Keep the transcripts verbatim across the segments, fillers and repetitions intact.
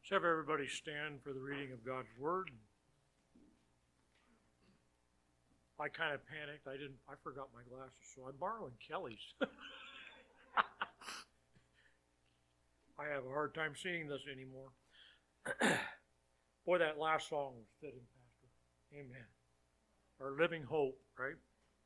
Let's have everybody stand for the reading of God's Word. I kind of panicked. I didn't. I forgot my glasses, so I'm borrowing Kelly's. I have a hard time seeing this anymore. Boy, that last song was fitting, Pastor. Amen. Our living hope, right?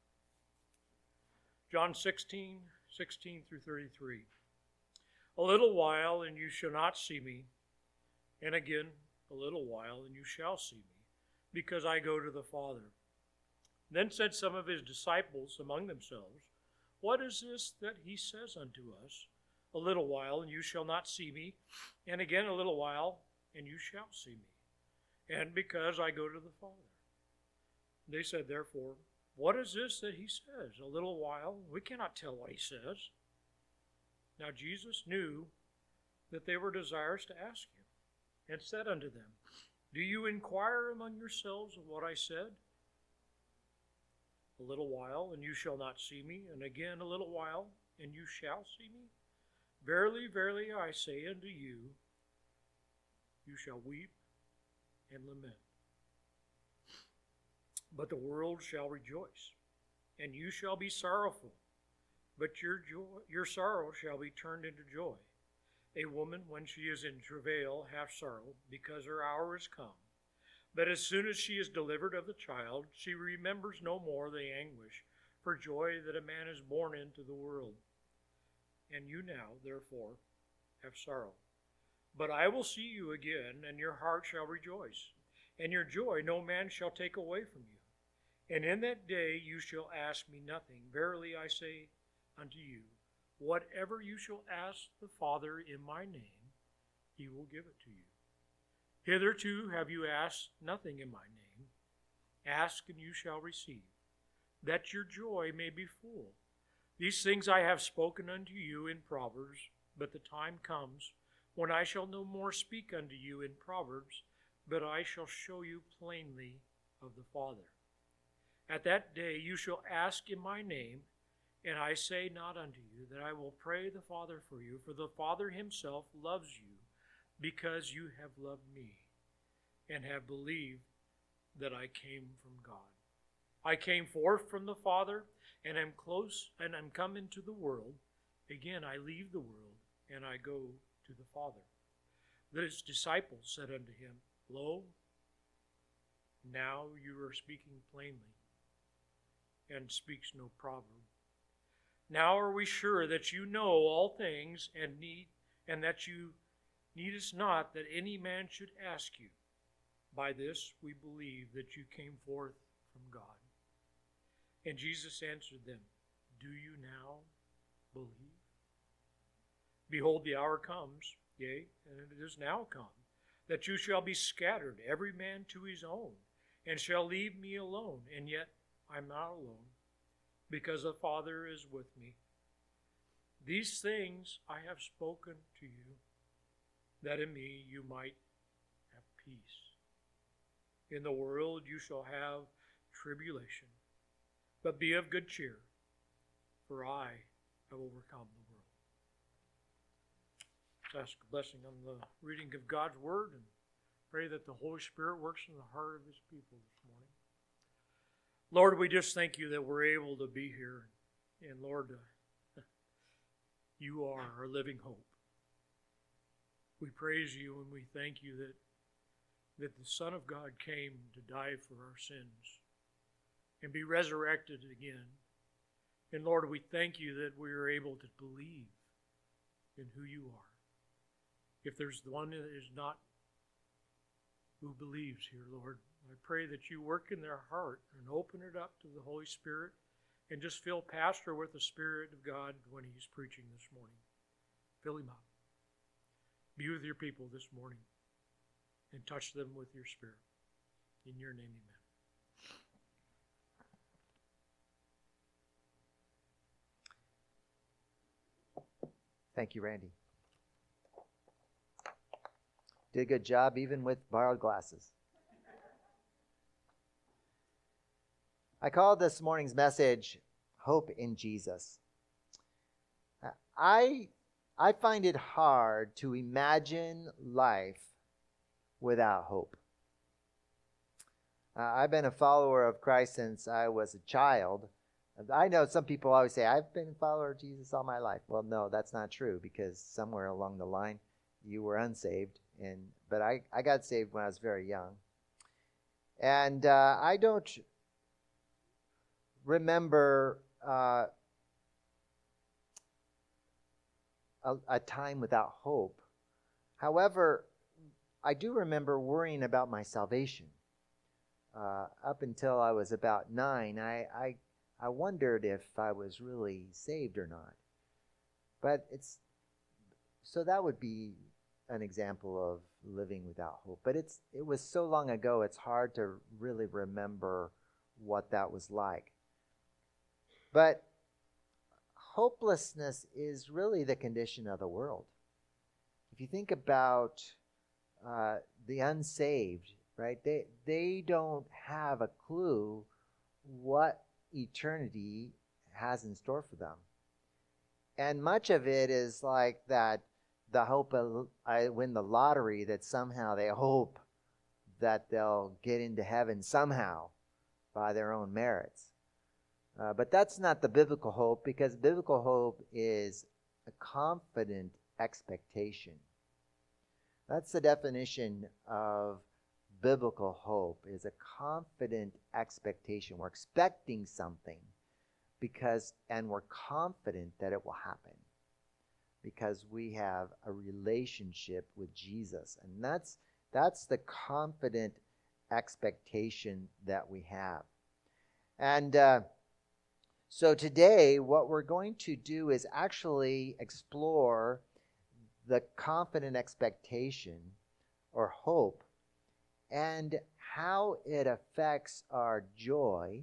John sixteen, sixteen through thirty-three. A little while, and you shall not see me. And again, a little while, and you shall see me, because I go to the Father. Then said some of his disciples among themselves, What is this that he says unto us? A little while, and you shall not see me. And again, a little while, and you shall see me. And because I go to the Father. They said, therefore, What is this that he says? A little while? We cannot tell what he says. Now Jesus knew that they were desirous to ask him, and said unto them, Do you inquire among yourselves of what I said? A little while, and you shall not see me, and again a little while, and you shall see me. Verily, verily, I say unto you, you shall weep and lament. But the world shall rejoice, and you shall be sorrowful, but your joy, your sorrow shall be turned into joy. A woman, when she is in travail, hath sorrow, because her hour is come. But as soon as she is delivered of the child, she remembers no more the anguish for joy that a man is born into the world. And you now, therefore, have sorrow. But I will see you again, and your heart shall rejoice, and your joy no man shall take away from you. And in that day you shall ask me nothing. Verily I say unto you, whatever you shall ask the Father in my name, he will give it to you. Hitherto have you asked nothing in my name. Ask, and you shall receive, that your joy may be full. These things I have spoken unto you in Proverbs, but the time comes when I shall no more speak unto you in Proverbs, but I shall show you plainly of the Father. At that day you shall ask in my name, and I say not unto you that I will pray the Father for you, for the Father himself loves you, because you have loved me, and have believed that I came from God. I came forth from the Father, and am close, and am come into the world. Again I leave the world, and I go to the Father. His disciples said unto him, Lo, now you are speaking plainly, and speaks no proverb. Now are we sure that you know all things, and need, and that you needest not that any man should ask you. By this we believe that you came forth from God. And Jesus answered them, Do you now believe? Behold, the hour comes, yea, and it is now come, that you shall be scattered, every man to his own, and shall leave me alone. And yet I'm not alone, because the Father is with me. These things I have spoken to you, that in me you might have peace. In the world you shall have tribulation, but be of good cheer, for I have overcome the world. Let's ask a blessing on the reading of God's Word, and pray that the Holy Spirit works in the heart of his people this morning. Lord, we just thank you that we're able to be here. And Lord, uh, you are our living hope. We praise you and we thank you that, that the Son of God came to die for our sins and be resurrected again. And Lord, we thank you that we are able to believe in who you are. If there's one that is not who believes here, Lord, I pray that you work in their heart and open it up to the Holy Spirit and just fill Pastor with the Spirit of God when he's preaching this morning. Fill him up. Be with your people this morning and touch them with your Spirit. In your name, amen. Thank you, Randy. Did a good job even with borrowed glasses. I called this morning's message, Hope in Jesus. I, I find it hard to imagine life without hope. Uh, I've been a follower of Christ since I was a child. I know some people always say, I've been a follower of Jesus all my life. Well, no, that's not true, because somewhere along the line you were unsaved. And but I, I got saved when I was very young. And uh, I don't remember uh, a, a time without hope. However, I do remember worrying about my salvation. Uh, up until I was about nine, I, I I wondered if I was really saved or not. But it's so that would be an example of living without hope. But it's it was so long ago, it's hard to really remember what that was like. But hopelessness is really the condition of the world. If you think about uh, the unsaved, right? They they don't have a clue what eternity has in store for them. And much of it is like that the hope of I win the lottery, that somehow they hope that they'll get into heaven somehow by their own merits. Uh, but that's not the biblical hope, because biblical hope is a confident expectation. That's the definition of biblical hope, is a confident expectation. We're expecting something because, and we're confident that it will happen because we have a relationship with Jesus. And that's that's the confident expectation that we have. And uh, so today, what we're going to do is actually explore the confident expectation or hope and how it affects our joy,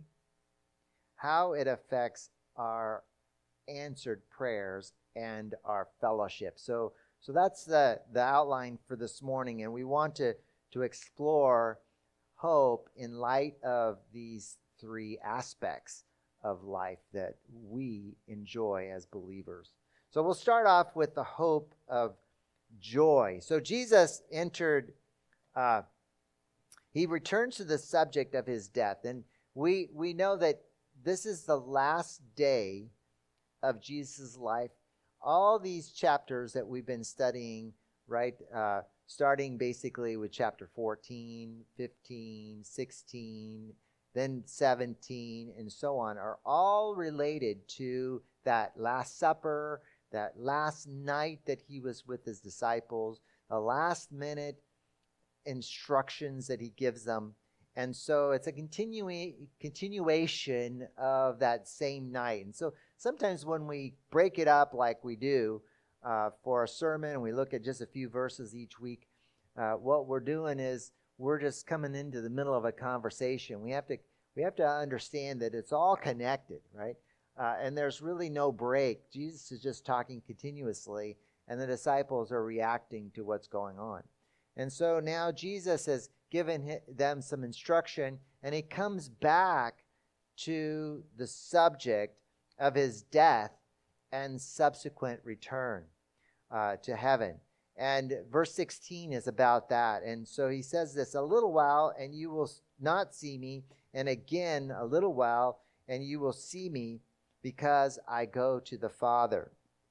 how it affects our answered prayers and our fellowship. So so that's the, the outline for this morning, and we want to, to explore hope in light of these three aspects of life that we enjoy as believers. So we'll start off with the hope of joy. So Jesus entered, uh, he returns to the subject of his death. And we we know that this is the last day of Jesus' life. All these chapters that we've been studying, right, uh, starting basically with chapter fourteen, fifteen, sixteen, then seventeen, and so on, are all related to that Last Supper, that last night that he was with his disciples, the last minute instructions that he gives them. And so it's a continu- continuation of that same night. And so sometimes when we break it up like we do uh, for a sermon, and we look at just a few verses each week, uh, what we're doing is we're just coming into the middle of a conversation. We have to we have to understand that it's all connected, right? Uh, and there's really no break. Jesus is just talking continuously, and the disciples are reacting to what's going on. And so now Jesus has given them some instruction, and he comes back to the subject of his death and subsequent return uh, to heaven. And verse sixteen is about that. And so he says this, "A little while, and you will not see me, and again a little while, and you will see me, because I go to the Father."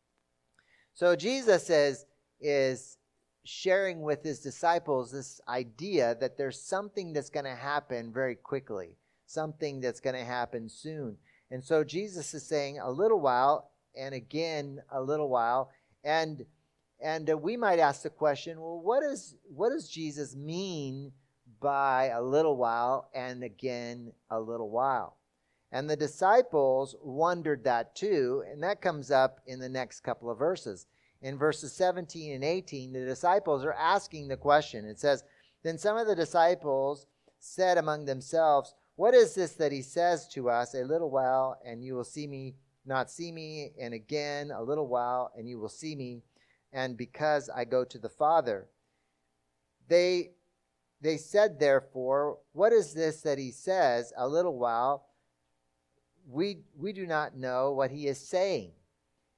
So Jesus is, is sharing with his disciples this idea that there's something that's going to happen very quickly, something that's going to happen soon. And so Jesus is saying a little while, and again a little while. And and uh, we might ask the question, well, what is what does Jesus mean by a little while and again a little while? And the disciples wondered that too, and that comes up in the next couple of verses. In verses seventeen and eighteen, the disciples are asking the question. It says, "Then some of the disciples said among themselves, 'What is this that he says to us, a little while, and you will see me, not see me, and again a little while, and you will see me, and because I go to the Father?' They, they said, therefore, 'What is this that he says, a little while? We, we do not know what he is saying.'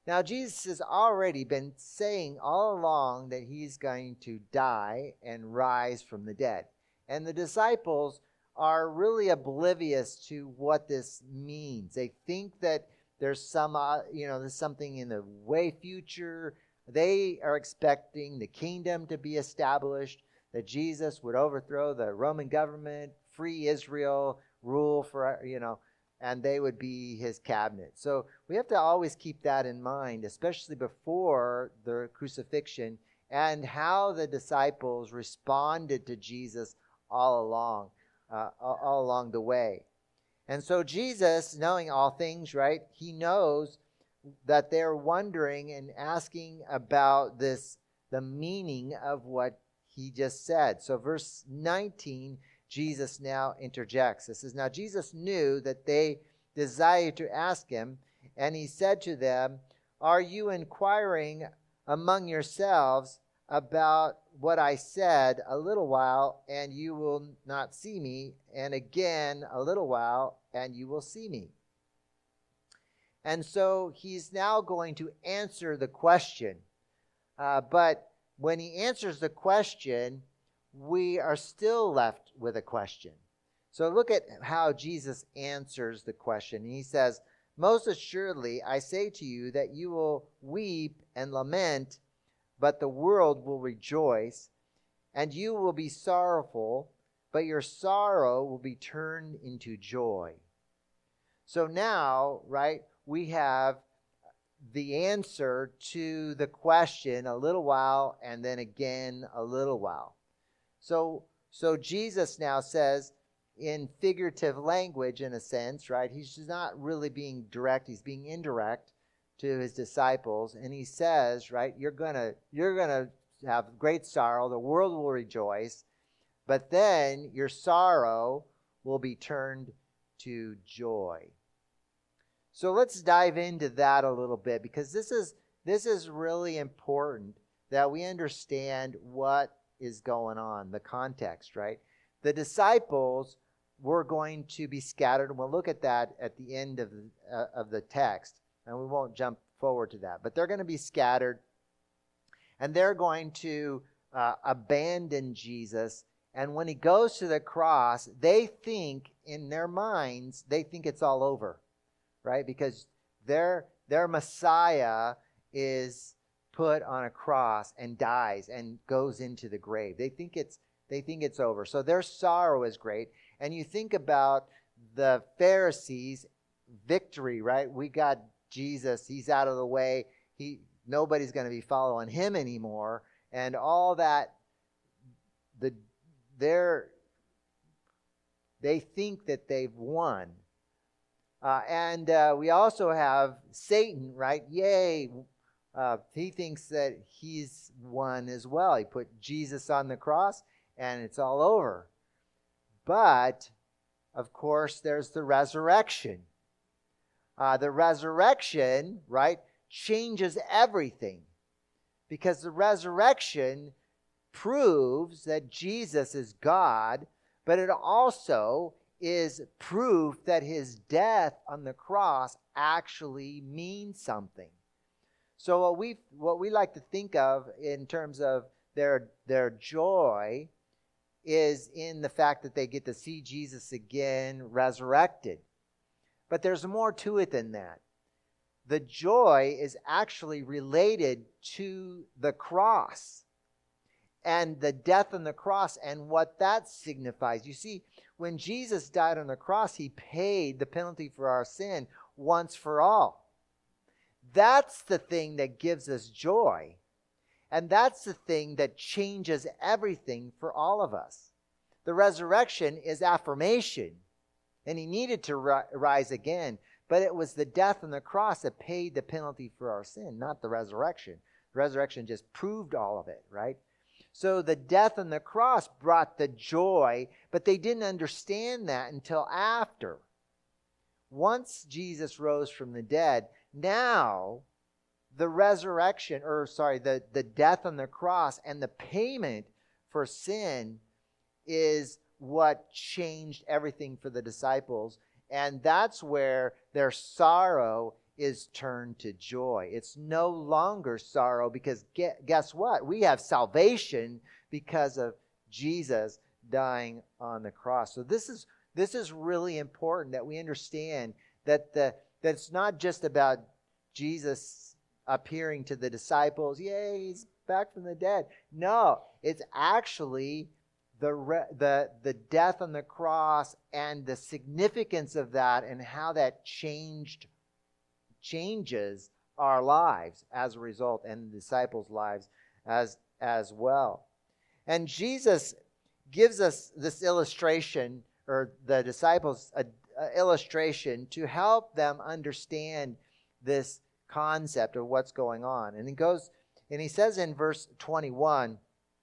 Now, Jesus has already been saying all along that he's going to die and rise from the dead. And the disciples are really oblivious to what this means. They think that there's some, uh, you know, there's something in the way future. They are expecting the kingdom to be established, that Jesus would overthrow the Roman government, free Israel, rule for, you know, and they would be his cabinet. So we have to always keep that in mind, especially before the crucifixion, and how the disciples responded to Jesus all along, uh, all along the way. And so Jesus, knowing all things, right, he knows that they're wondering and asking about this, the meaning of what he just said. So verse nineteen, Jesus now interjects. It says, now Jesus knew that they desired to ask him, and he said to them, are you inquiring among yourselves about what I said? A little while, and you will not see me, and again a little while, and you will see me. And so he's now going to answer the question. Uh, but when he answers the question, we are still left with a question. So look at how Jesus answers the question. He says, most assuredly, I say to you that you will weep and lament, but the world will rejoice, and you will be sorrowful, but your sorrow will be turned into joy. So now, right, we have the answer to the question, a little while, and then again a little while. So, so Jesus now says, in figurative language, in a sense, right? He's not really being direct; he's being indirect to his disciples, and he says, right, you're gonna, you're gonna have great sorrow. The world will rejoice, but then your sorrow will be turned to joy. So let's dive into that a little bit, because this is this is really important that we understand what is going on, the context, right? The disciples were going to be scattered, and we'll look at that at the end of the, uh, of the text, and we won't jump forward to that. But they're going to be scattered, and they're going to uh, abandon Jesus. And when he goes to the cross, they think in their minds, they think it's all over, right? Because their their Messiah is put on a cross and dies and goes into the grave. They think it's they think it's over. So their sorrow is great. And you think about the Pharisees' victory, right? We got Jesus. He's out of the way. He nobody's going to be following him anymore. And all that, the they're they think that they've won. Uh, and uh, we also have Satan, right? Yay. Uh, he thinks that he's won as well. He put Jesus on the cross, and it's all over. But, of course, there's the resurrection. Uh, the resurrection, right, changes everything. Because the resurrection proves that Jesus is God, but it also is proof that his death on the cross actually means something. So what we what we like to think of in terms of their their joy is in the fact that they get to see Jesus again resurrected. But there's more to it than that. The joy is actually related to the cross and the death on the cross and what that signifies. You see, when Jesus died on the cross, he paid the penalty for our sin once for all. That's the thing that gives us joy. And that's the thing that changes everything for all of us. The resurrection is affirmation. And he needed to ri- rise again. But it was the death on the cross that paid the penalty for our sin, not the resurrection. The resurrection just proved all of it, right? So the death on the cross brought the joy, but they didn't understand that until after. Once Jesus rose from the dead, now the resurrection, or sorry, the, the death on the cross and the payment for sin is what changed everything for the disciples. And that's where their sorrow is turned to joy. It's no longer sorrow because guess what? We have salvation because of Jesus dying on the cross. So this is this is really important that we understand that the that it's not just about Jesus appearing to the disciples, yay, he's back from the dead. No, it's actually the re- the the death on the cross and the significance of that and how that changed changes our lives as a result, and the disciples' lives as as well. And Jesus gives us this illustration, or the disciples a, a illustration to help them understand this concept of what's going on. And he goes and he says in verse twenty-one,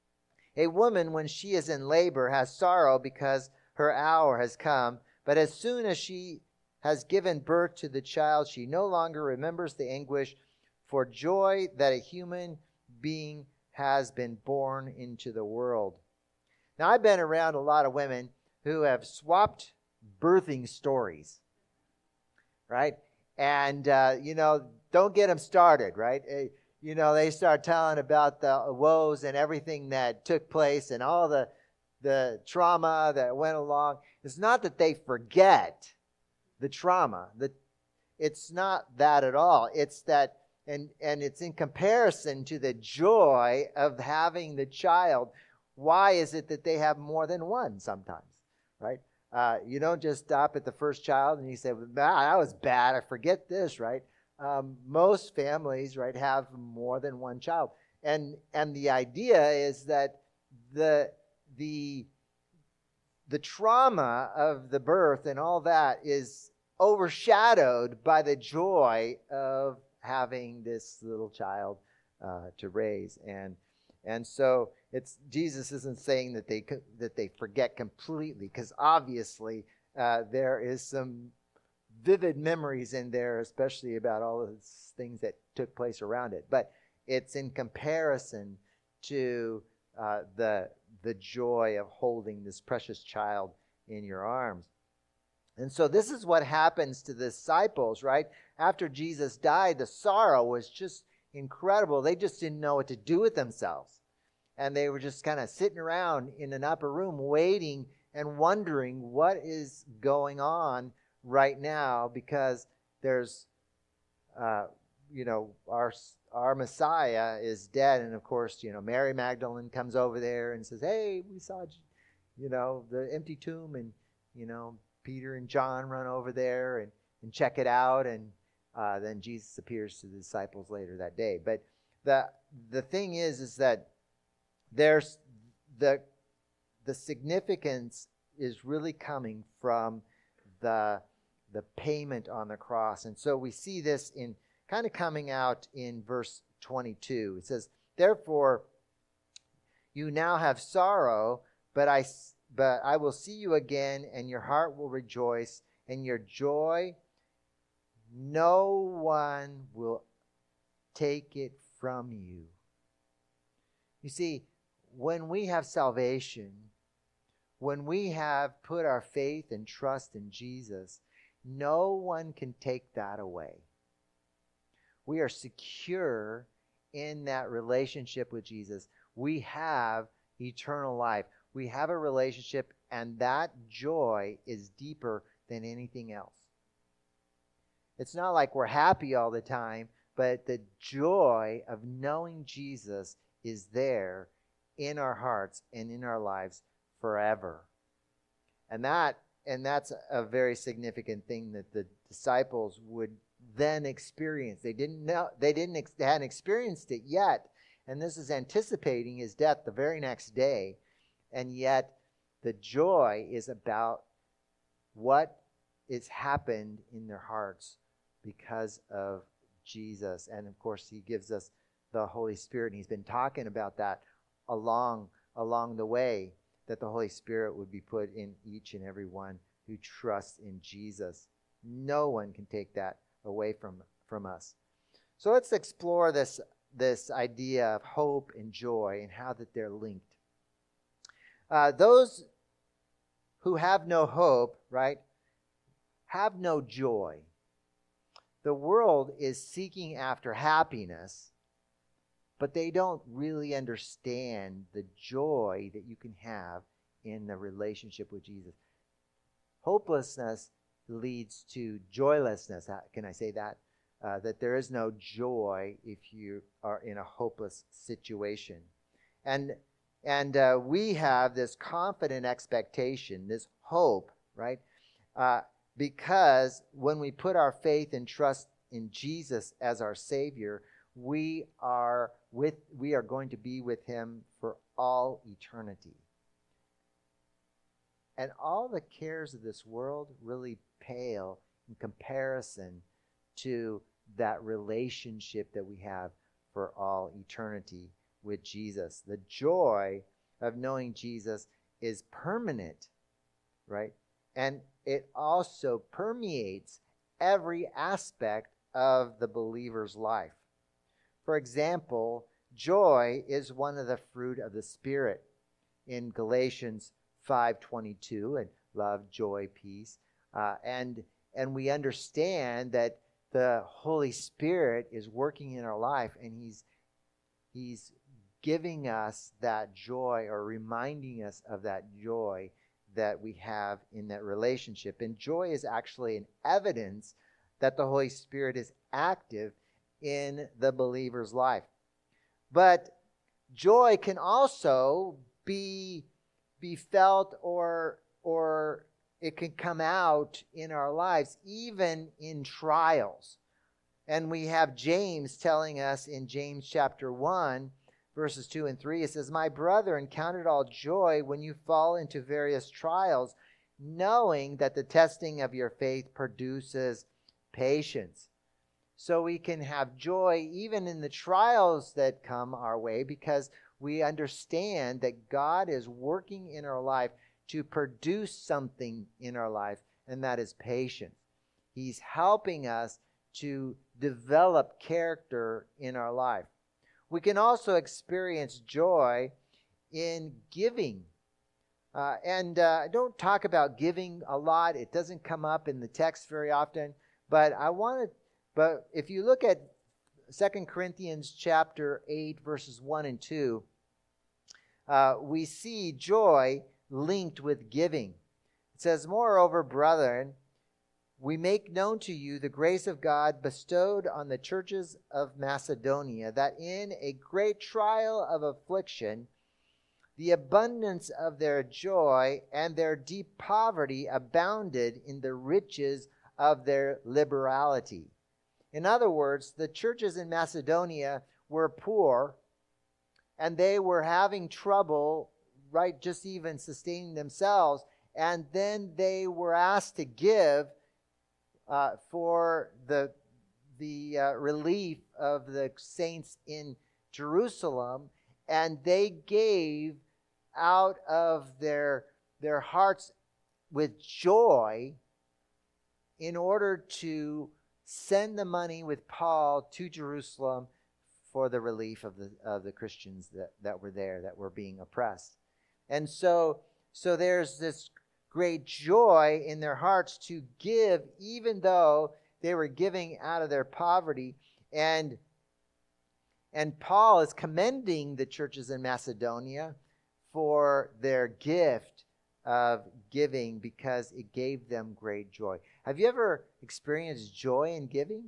a woman when she is in labor has sorrow because her hour has come, but as soon as she has given birth to the child, she no longer remembers the anguish for joy that a human being has been born into the world. Now, I've been around a lot of women who have swapped birthing stories, right? And, uh, you know, don't get them started, right? Uh, you know, they start telling about the woes and everything that took place and all the, the trauma that went along. It's not that they forget the trauma. The, it's not that at all. It's that, and, and it's in comparison to the joy of having the child. Why is it that they have more than one sometimes, right? Uh, you don't just stop at the first child and you say, well, that was bad, I forget this, right? Um, most families, right, have more than one child. And and the idea is that the the the trauma of the birth and all that is overshadowed by the joy of having this little child uh, to raise. And and so it's Jesus isn't saying that they that they forget completely, because obviously uh, there is some vivid memories in there, especially about all of the things that took place around it. But it's in comparison to uh, the the joy of holding this precious child in your arms. And so this is what happens to the disciples, right? After Jesus died, the sorrow was just incredible. They just didn't know what to do with themselves. And they were just kind of sitting around in an upper room waiting and wondering what is going on right now, because there's, uh, you know, our our Messiah is dead. And of course, you know, Mary Magdalene comes over there and says, hey, we saw, you know, the empty tomb. And, you know, Peter and John run over there and, and check it out. And uh, then Jesus appears to the disciples later that day. But the the thing is, is that there's the the significance is really coming from the the payment on the cross. And so we see this in kind of coming out in verse twenty-two. It says, therefore, you now have sorrow, but I, but I will see you again, and your heart will rejoice, and your joy, no one will take it from you. You see, when we have salvation, when we have put our faith and trust in Jesus, no one can take that away. We are secure in that relationship with Jesus. We have eternal life. We have a relationship, and that joy is deeper than anything else. It's not like we're happy all the time, but the joy of knowing Jesus is there in our hearts and in our lives forever. And that And that's a very significant thing that the disciples would then experience. They didn't know, they didn't, they hadn't experienced it yet. And this is anticipating his death the very next day. And yet the joy is about what has happened in their hearts because of Jesus. And of course, he gives us the Holy Spirit. And he's been talking about that along, along the way, that the Holy Spirit would be put in each and every one who trusts in Jesus. No one can take that away from, from us. So let's explore this, this idea of hope and joy and how that they're linked. Uh, those who have no hope, right, have no joy. the world is seeking after happiness, but they don't really understand the joy that you can have in the relationship with Jesus. Hopelessness leads to joylessness. Can I say that? Uh, that there is no joy if you are in a hopeless situation. And and uh, we have this confident expectation, this hope, right? Uh, because when we put our faith and trust in Jesus as our Savior, we are with we are going to be with Him for all eternity. And all the cares of this world really pale in comparison to that relationship that we have for all eternity with Jesus. The joy of knowing Jesus is permanent, right? And it also permeates every aspect of the believer's life. For example, joy is one of the fruit of the Spirit in Galatians five twenty-two, and love, joy, peace. Uh, and, and we understand that the Holy Spirit is working in our life, and He's He's giving us that joy, or reminding us of that joy that we have in that relationship. And joy is actually an evidence that the Holy Spirit is active in the believer's life. But joy can also be, be felt, or, or it can come out in our lives, even in trials. And we have James telling us in James chapter one, verses two and three, it says, "My brethren, count it all joy when you fall into various trials, knowing that the testing of your faith produces patience." So we can have joy even in the trials that come our way, because we understand that God is working in our life to produce something in our life, and that is patience. He's helping us to develop character in our life. We can also experience joy in giving. Uh, and uh, I don't talk about giving a lot. It doesn't come up in the text very often. But I want to, but if you look at Second Corinthians chapter eight, verses one and two, uh, we see joy linked with giving. It says, "Moreover, brethren, we make known to you the grace of God bestowed on the churches of Macedonia, that in a great trial of affliction, the abundance of their joy and their deep poverty abounded in the riches of their liberality." In other words, the churches in Macedonia were poor, and they were having trouble, right, just even sustaining themselves. And then they were asked to give uh, for the, the uh, relief of the saints in Jerusalem. And they gave out of their, their hearts with joy in order to send the money with Paul to Jerusalem for the relief of the of the Christians that, that were there, that were being oppressed. And so, so there's this great joy in their hearts to give, even though they were giving out of their poverty. And, and Paul is commending the churches in Macedonia for their gift of giving, because it gave them great joy. Have you ever experienced joy in giving?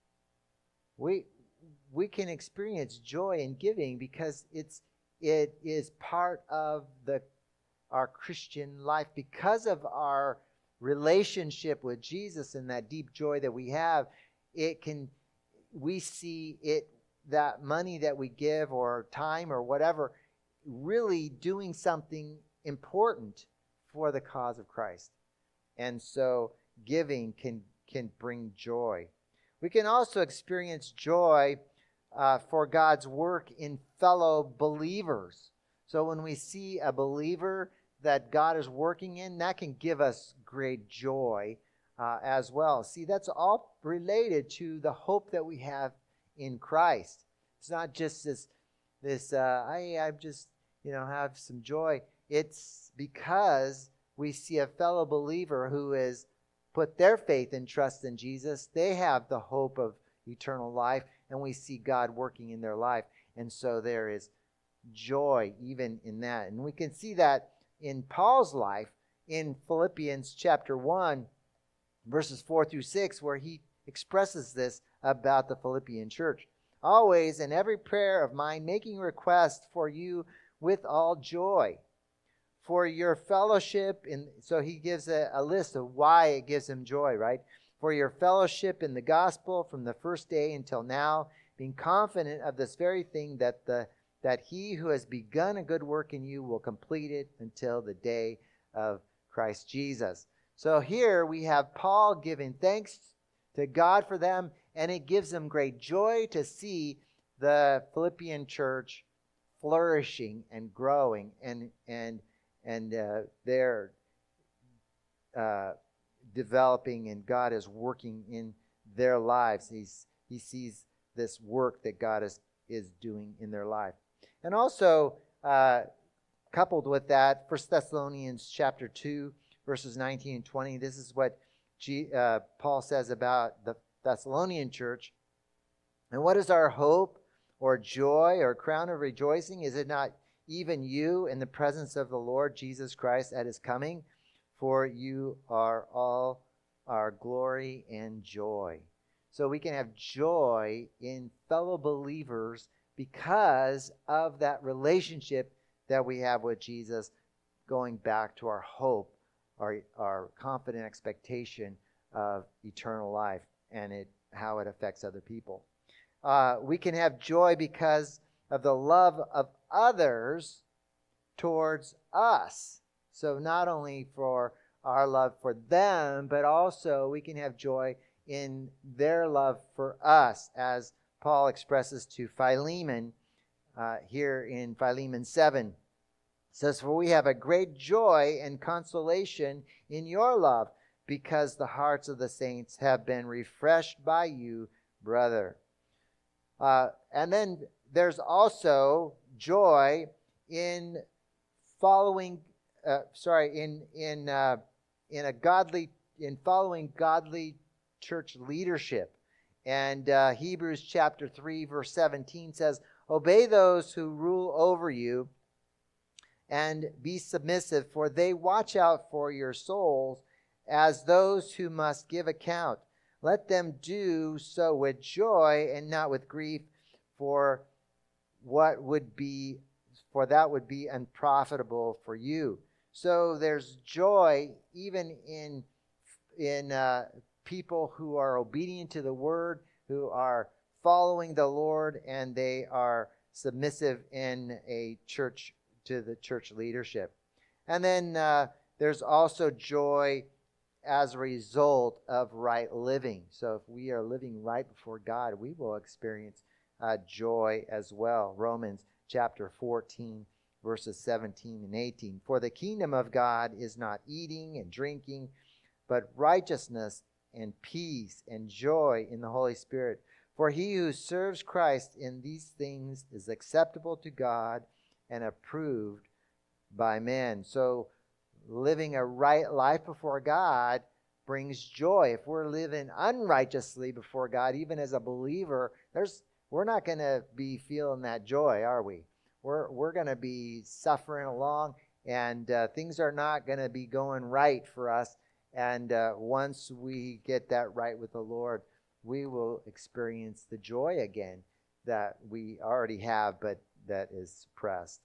We we can experience joy in giving because it's it is part of the our Christian life, because of our relationship with Jesus and that deep joy that we have. It can we see it that money that we give, or time, or whatever, really doing something important for the cause of Christ. And so giving can can bring joy. We can also experience joy uh, for God's work in fellow believers. So when we see a believer that God is working in, that can give us great joy uh, as well. See, that's all related to the hope that we have in Christ. It's not just this, this uh, I, I just, you know, have some joy. It's because we see a fellow believer who is put their faith and trust in Jesus, they have the hope of eternal life, and we see God working in their life. And so there is joy even in that. And we can see that in Paul's life in Philippians chapter one, verses four through six, where he expresses this about the Philippian church. Always in every prayer of mine, making request for you with all joy, for your fellowship in, so he gives a, a list of why it gives him joy, right? For your fellowship in the gospel from the first day until now, being confident of this very thing, that the that he who has begun a good work in you will complete it until the day of Christ Jesus. So here we have Paul giving thanks to God for them, and it gives him great joy to see the Philippian church flourishing and growing, and and and uh, they're uh, developing, and God is working in their lives. He's he sees this work that God is is doing in their life. And also, uh, coupled with that, First Thessalonians chapter two, verses nineteen and twenty, this is what G, uh, Paul says about the Thessalonian church. And what is our hope or joy or crown of rejoicing? Is it not even you in the presence of the Lord Jesus Christ at his coming? For you are all our glory and joy. So we can have joy in fellow believers because of that relationship that we have with Jesus, going back to our hope, our, our confident expectation of eternal life, and it how it affects other people. Uh, we can have joy because of the love of others towards us. So not only for our love for them, but also we can have joy in their love for us, as Paul expresses to Philemon uh, here in Philemon seven. It says, for we have a great joy and consolation in your love, because the hearts of the saints have been refreshed by you, brother. Uh, and then there's also joy in following, uh, sorry, in in uh, in a godly, in following godly church leadership. And uh, Hebrews chapter three, verse seventeen says, obey those who rule over you and be submissive, for they watch out for your souls as those who must give account. Let them do so with joy and not with grief, for what would be, for that would be unprofitable for you. So there's joy even in in uh, people who are obedient to the word, who are following the Lord, and they are submissive in a church to the church leadership. And then uh, there's also joy as a result of right living. So if we are living right before God, we will experience uh, joy as well. Romans chapter fourteen, verses seventeen and eighteen. For the kingdom of God is not eating and drinking, but righteousness and peace and joy in the Holy Spirit. For he who serves Christ in these things is acceptable to God and approved by men. So living a right life before God brings joy. If we're living unrighteously before God, even as a believer, there's we're not going to be feeling that joy, are we? We're we're going to be suffering along, and uh, things are not going to be going right for us. And uh, once we get that right with the Lord, we will experience the joy again that we already have, but that is suppressed.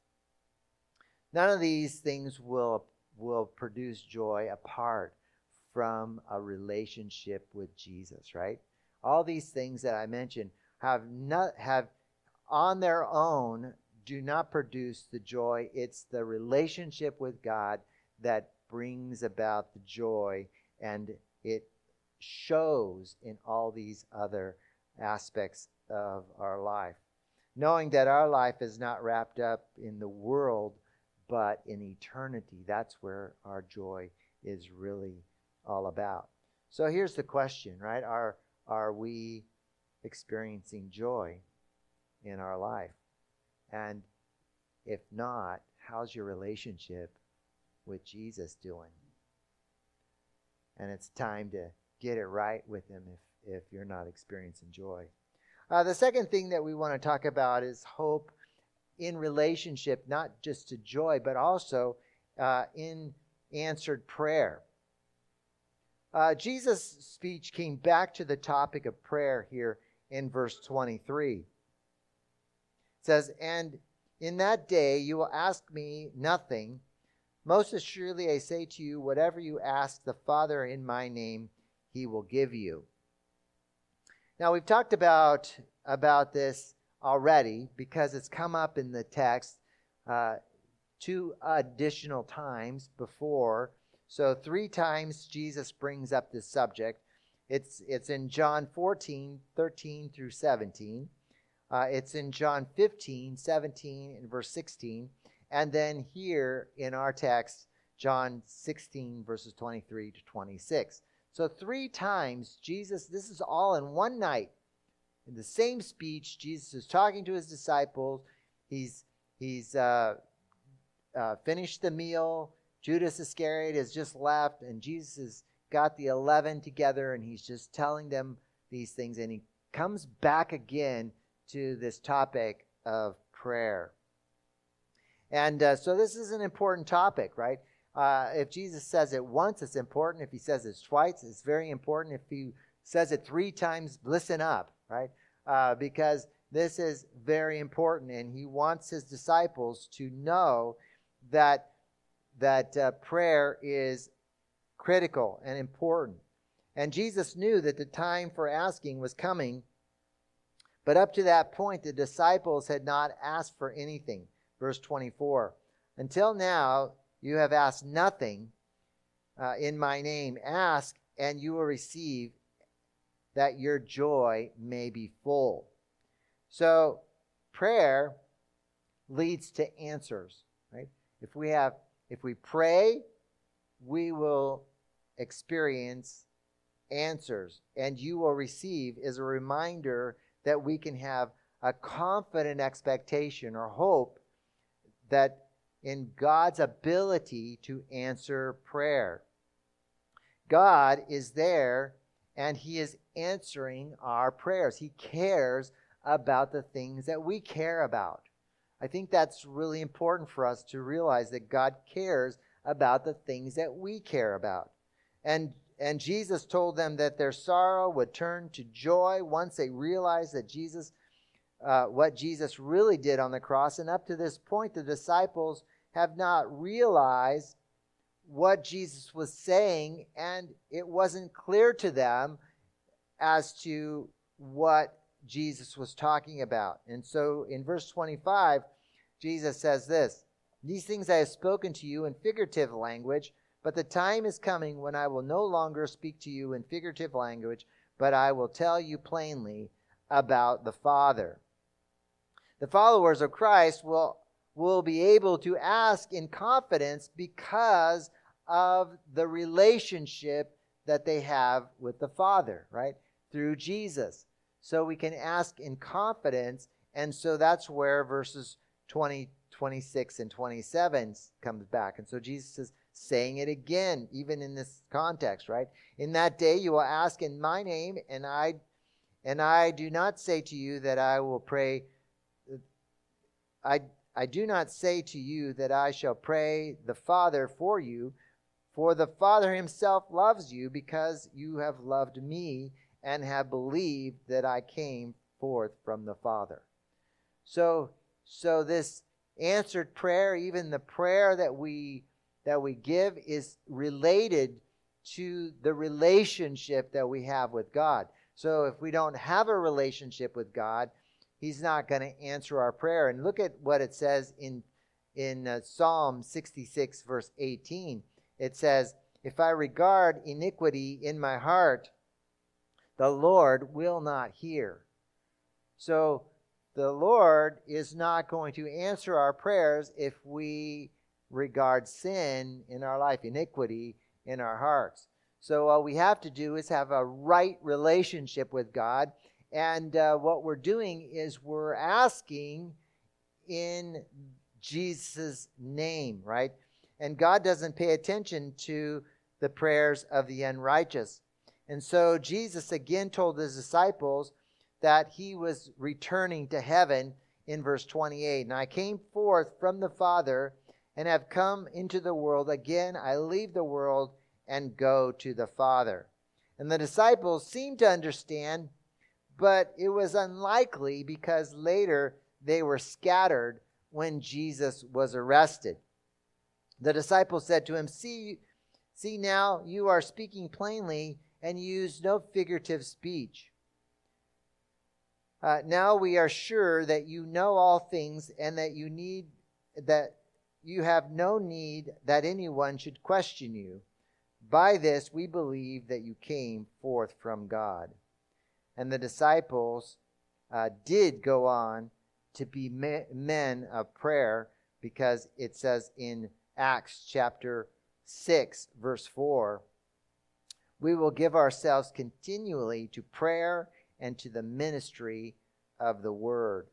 None of these things will will produce joy apart from a relationship with Jesus, right? All these things that I mentioned have not have on their own do not produce the joy. It's the relationship with God that brings about the joy, and it shows in all these other aspects of our life. Knowing that our life is not wrapped up in the world, but in eternity. That's where our joy is really all about. So here's the question, right? Are, are we experiencing joy in our life? And if not, how's your relationship with Jesus doing? and it's time to get it right with him if, if you're not experiencing joy. Uh, the second thing that we want to talk about is hope in relationship, not just to joy, but also uh, in answered prayer. Uh, Jesus' speech came back to the topic of prayer here in verse twenty-three. It says, "And in that day you will ask me nothing. Most assuredly I say to you, whatever you ask the Father in my name, he will give you." Now we've talked about, about this already because it's come up in the text uh, two additional times before. So three times Jesus brings up this subject. It's, it's in John fourteen, thirteen through seventeen. Uh, it's in John fifteen, seventeen, and verse sixteen. And then here in our text, John sixteen, verses twenty-three to twenty-six. So three times Jesus, this is all in one night. In the same speech, Jesus is talking to his disciples. He's, he's uh, uh, finished the meal. Judas Iscariot has just left, and Jesus has got the eleven together, and he's just telling them these things. And he comes back again to this topic of prayer. And uh, so this is an important topic, right? Uh, if Jesus says it once, it's important. If he says it twice, it's very important. If he says it three times, listen up, right? Uh, because this is very important, and he wants his disciples to know that, that uh, prayer is critical and important. And Jesus knew that the time for asking was coming, but up to that point, the disciples had not asked for anything. Verse twenty-four, "Until now, you have asked nothing uh, in my name. Ask, and you will receive, that your joy may be full." So prayer leads to answers, right? If we have, if we pray, we will experience answers, and you will receive is a reminder that we can have a confident expectation or hope that in God's ability to answer prayer. God is there, and he is answering our prayers. He cares about the things that we care about. I think that's really important for us to realize that God cares about the things that we care about. And, and Jesus told them that their sorrow would turn to joy once they realized that Jesus, uh, what Jesus really did on the cross. And up to this point, the disciples have not realized what Jesus was saying, and it wasn't clear to them as to what Jesus was talking about. And so in verse twenty-five, Jesus says this, "These things I have spoken to you in figurative language, but the time is coming when I will no longer speak to you in figurative language, but I will tell you plainly about the Father." The followers of Christ will will be able to ask in confidence because of the relationship that they have with the Father, right? Through Jesus. So we can ask in confidence, and so that's where verses twenty, twenty-six, and twenty-seven comes back. And so Jesus is saying it again, even in this context, right? "In that day you will ask in my name, and I and I do not say to you that I will pray I I do not say to you that I shall pray the Father for you, for the Father himself loves you because you have loved me and have believed that I came forth from the Father." So, so this answered prayer, even the prayer that we that we give, is related to the relationship that we have with God. So if we don't have a relationship with God, he's not going to answer our prayer. And look at what it says in, in uh, Psalm sixty-six, verse eighteen. It says, "If I regard iniquity in my heart, the Lord will not hear." So the Lord is not going to answer our prayers if we regard sin in our life, iniquity in our hearts. So what we have to do is have a right relationship with God. And uh, what we're doing is we're asking in Jesus' name, right? And God doesn't pay attention to the prayers of the unrighteous. And so Jesus again told his disciples that he was returning to heaven in verse twenty-eight. And I came forth from the Father and have come into the world. Again, I leave the world and go to the Father. And the disciples seemed to understand, but it was unlikely because later they were scattered when Jesus was arrested. The disciples said to him, See, see now you are speaking plainly and use no figurative speech. Uh, now we are sure that you know all things and that you need that you have no need that anyone should question you. By this we believe that you came forth from God. And the disciples uh, did go on to be me- men of prayer, because it says in Acts chapter six, verse four, we will give ourselves continually to prayer and to the ministry of the word.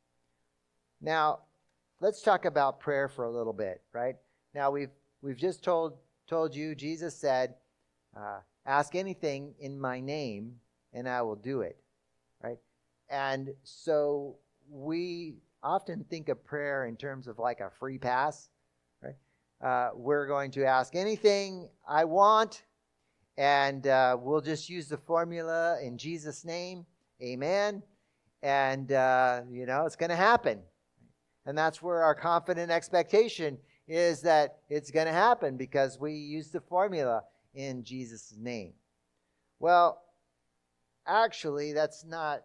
Now, let's talk about prayer for a little bit, right? Now, we've we've just told told you, Jesus said, uh, ask anything in my name and I will do it, right? And so we often think of prayer in terms of like a free pass, right? Uh, we're going to ask anything I want, and uh, we'll just use the formula in Jesus' name, amen, and, uh, you know, it's going to happen. And that's where our confident expectation is, that it's going to happen because we use the formula in Jesus' name. Well, actually, that's not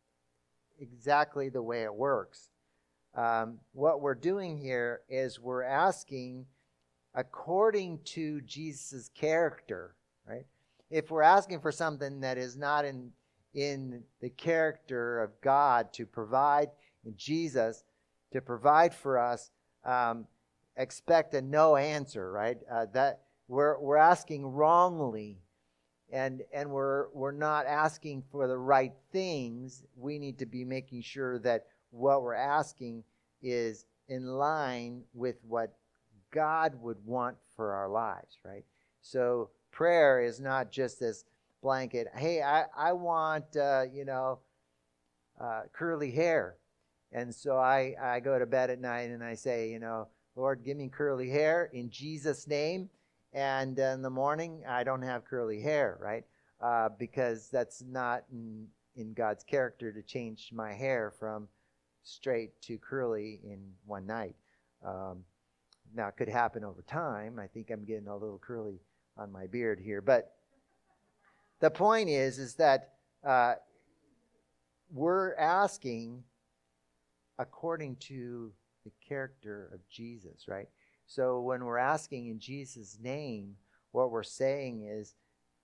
exactly the way it works. Um, what we're doing here is we're asking according to Jesus' character, right? If we're asking for something that is not in, in the character of God to provide, in Jesus to provide for us, um, expect a no answer, right? Uh, that we're we're asking wrongly, and and we're we're not asking for the right things. We need to be making sure that what we're asking is in line with what God would want for our lives, right? So prayer is not just this blanket, hey, I, I want, uh, you know, uh, curly hair. And so I, I go to bed at night and I say, you know, Lord, give me curly hair in Jesus' name. And in the morning, I don't have curly hair, right? Uh, because that's not in, in God's character to change my hair from straight to curly in one night. Um, now, it could happen over time. I think I'm getting a little curly on my beard here. But the point is, is that uh, we're asking according to the character of Jesus, right? So when we're asking in Jesus' name, what we're saying is,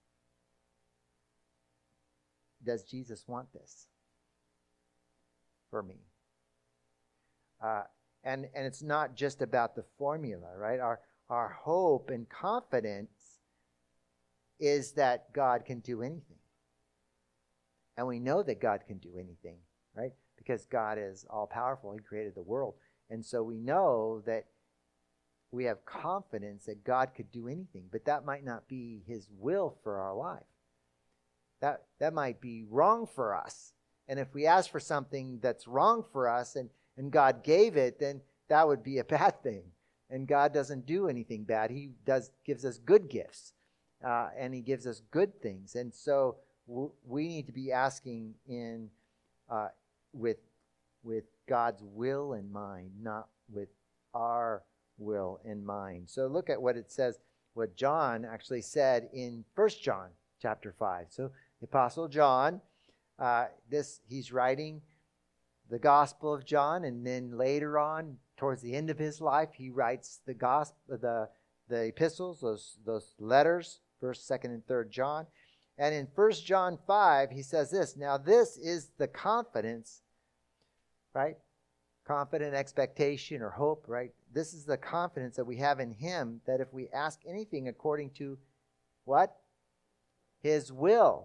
does Jesus want this for me? Uh, and, and it's not just about the formula, right? Our, our hope and confidence is that God can do anything. And we know that God can do anything, right? Because God is all-powerful. He created the world. And so we know that we have confidence that God could do anything, but that might not be his will for our life. That, that might be wrong for us. And if we ask for something that's wrong for us and, and God gave it, then that would be a bad thing. And God doesn't do anything bad. He does gives us good gifts, uh, and he gives us good things. And so w- we need to be asking in uh, with with God's will in mind, not with our will in mind. So look at what it says, what John actually said in First John chapter five. So the Apostle John, uh, this he's writing the Gospel of John, and then later on, towards the end of his life, he writes the gospel, the the epistles, those those letters, First, Second, and Third John. And in First John five, he says this. Now, this is the confidence, right? Confident expectation or hope, right? This is the confidence that we have in him, that if we ask anything according to what? His will.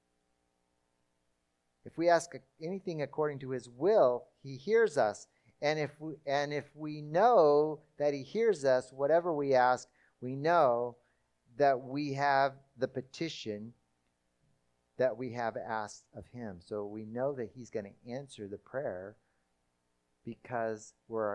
If we ask anything according to his will, he hears us. And if we, and if we know that he hears us, whatever we ask, we know that we have the petition that we have asked of him. So we know that he's going to answer the prayer because we're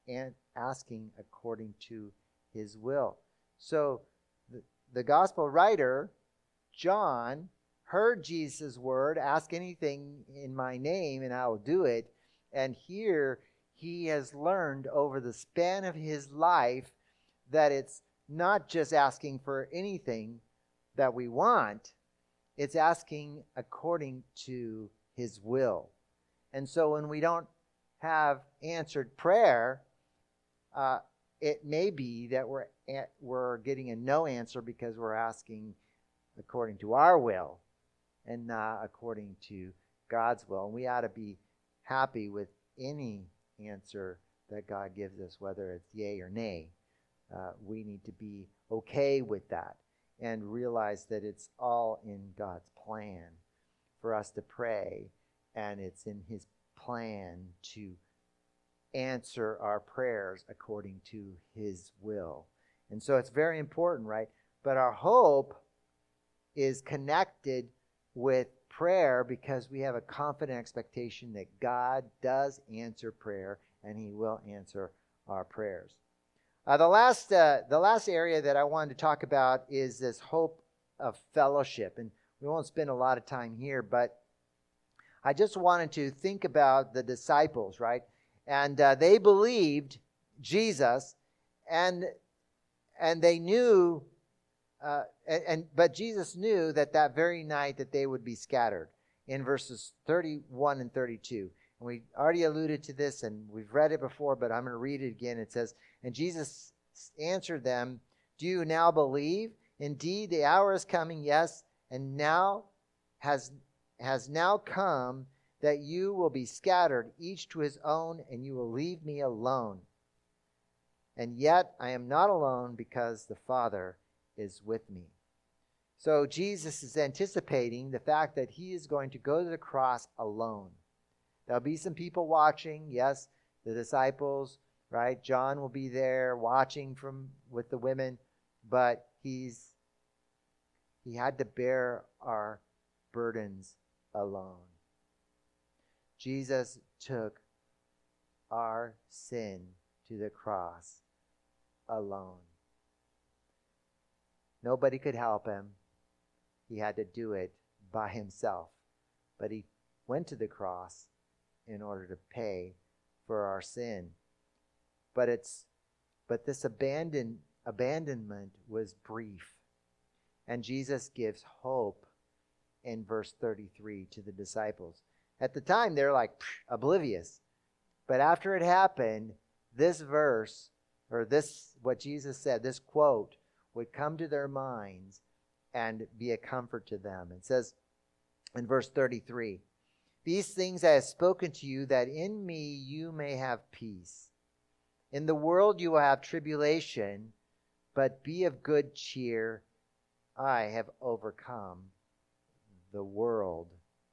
asking according to his will. So the, the gospel writer, John, heard Jesus' word, ask anything in my name and I will do it. And here he has learned over the span of his life that it's not just asking for anything that we want, it's asking according to his will. And so when we don't have answered prayer, uh, it may be that we're at, we're getting a no answer because we're asking according to our will and not according to God's will. And we ought to be happy with any answer that God gives us, whether it's yay or nay. Uh, we need to be okay with that and realize that it's all in God's plan for us to pray, and it's in his plan to answer our prayers according to his will. And so it's very important, right? But our hope is connected with prayer because we have a confident expectation that God does answer prayer and he will answer our prayers. Uh, the last uh, the last area that I wanted to talk about is this hope of fellowship. And we won't spend a lot of time here, but I just wanted to think about the disciples, right? And uh, they believed Jesus, and and they knew, uh, and, and but Jesus knew that that very night that they would be scattered. In verses thirty-one and thirty-two. And we already alluded to this, and we've read it before, but I'm going to read it again. It says, and Jesus answered them, do you now believe? Indeed, the hour is coming, yes, and now has, has now come that you will be scattered, each to his own, and you will leave me alone. And yet I am not alone because the Father is with me. So Jesus is anticipating the fact that he is going to go to the cross alone. There'll be some people watching, yes, the disciples, right? John will be there watching from with the women, but he's he had to bear our burdens alone. Jesus took our sin to the cross alone. Nobody could help him. He had to do it by himself. But he went to the cross in order to pay for our sin. But it's but this abandon, abandonment was brief. And Jesus gives hope in verse thirty-three to the disciples. At the time, they're like oblivious. But after it happened, this verse, or this, what Jesus said, this quote, would come to their minds and be a comfort to them. It says in verse thirty-three, these things I have spoken to you, that in me you may have peace. In the world you will have tribulation, but be of good cheer. I have overcome the world.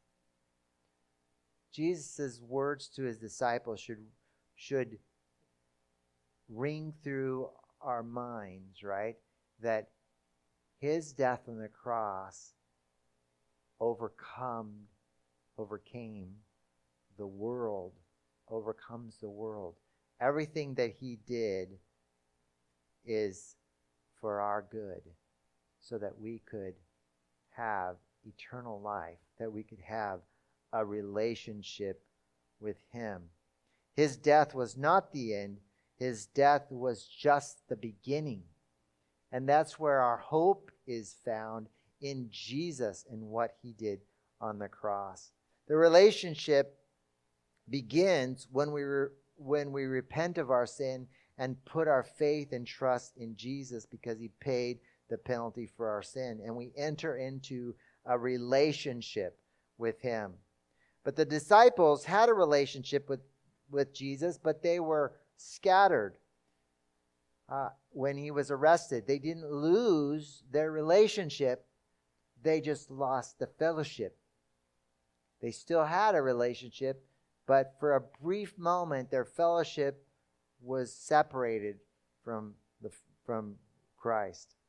Jesus' words to his disciples should, should ring through our minds, right? That his death on the cross overcome, overcame the world, overcomes the world. Everything that he did is for our good, so that we could have eternal life, that we could have a relationship with him. His death was not the end. His death was just the beginning. And that's where our hope is found, in Jesus and what he did on the cross. The relationship begins when we re- when we repent of our sin and put our faith and trust in Jesus, because he paid the penalty for our sin, and we enter into a relationship with him. But the disciples had a relationship with, with Jesus, but they were scattered. Uh, when he was arrested, they didn't lose their relationship. They just lost the fellowship. They still had a relationship, but for a brief moment, their fellowship was separated from the from Christ.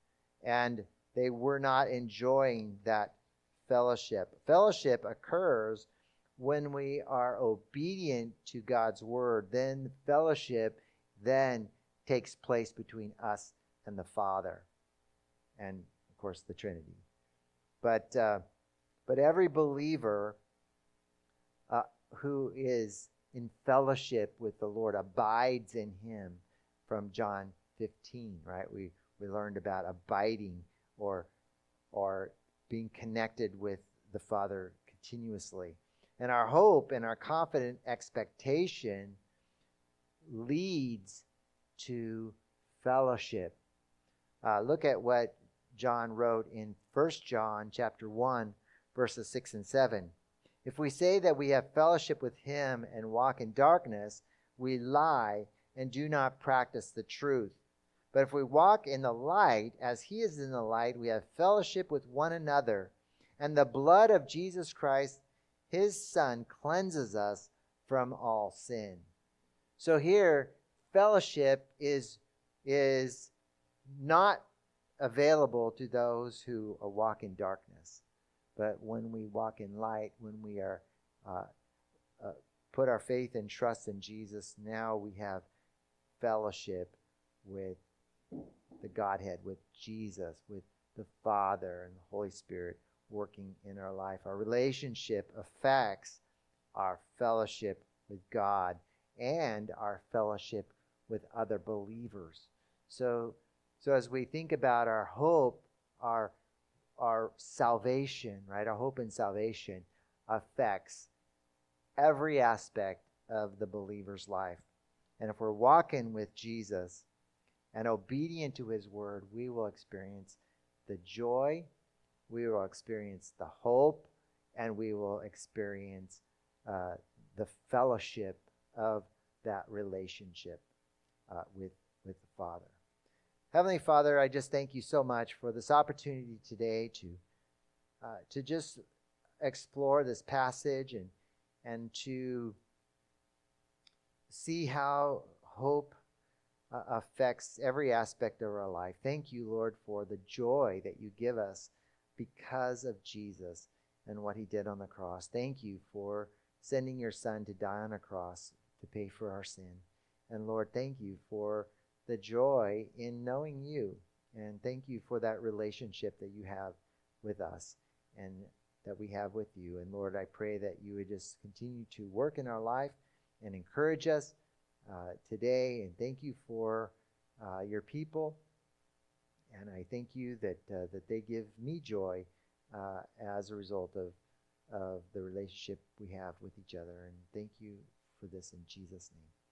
and they were not enjoying that fellowship. Fellowship occurs when we are obedient to God's word. Then fellowship then takes place between us and the Father, and of course the Trinity. But uh, but every believer uh, who is in fellowship with the Lord abides in Him. From John fifteen, right? We we learned about abiding or or being connected with the Father continuously. And our hope and our confident expectation leads to fellowship. Uh, look at what John wrote in First John chapter one, verses six and seven. If we say that we have fellowship with Him and walk in darkness, we lie and do not practice the truth. But if we walk in the light, as He is in the light, we have fellowship with one another. And the blood of Jesus Christ, His Son, cleanses us from all sin. So here, fellowship is, is not available to those who walk in darkness. But when we walk in light, when we are uh, uh, put our faith and trust in Jesus, now we have fellowship with the Godhead, with Jesus, with the Father and the Holy Spirit working in our life. Our relationship affects our fellowship with God and our fellowship with other believers. So, so as we think about our hope, our our salvation, right? Our hope in salvation affects every aspect of the believer's life. And if we're walking with Jesus and obedient to His word, we will experience the joy, we will experience the hope, and we will experience uh, the fellowship of that relationship uh, with, with the Father. Heavenly Father, I just thank You so much for this opportunity today to uh, to just explore this passage and and to see how hope uh, affects every aspect of our life. Thank You, Lord, for the joy that You give us because of Jesus and what He did on the cross. Thank You for sending Your Son to die on a cross to pay for our sin. And Lord, thank You for the joy in knowing You. And thank You for that relationship that You have with us and that we have with You. And Lord, I pray that You would just continue to work in our life and encourage us uh, today. And thank You for uh, Your people. And I thank You that uh, that they give me joy uh, as a result of, of the relationship we have with each other. And thank You for this in Jesus' name.